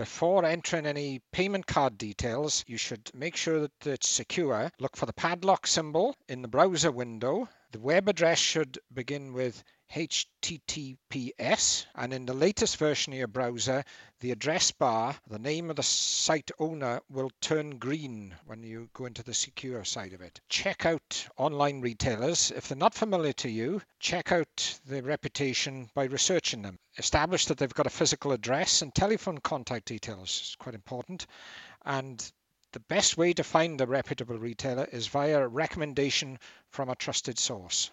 Before entering any payment card details, you should make sure that it's secure. Look for the padlock symbol in the browser window. The web address should begin with HTTPS, and in the latest version of your browser, the address bar, the name of the site owner, will turn green when you go into the secure side of it. Check out online retailers. If they're not familiar to you, check out their reputation by researching them. Establish that they've got a physical address and telephone contact details. It's quite important. And the best way to find a reputable retailer is via a recommendation from a trusted source.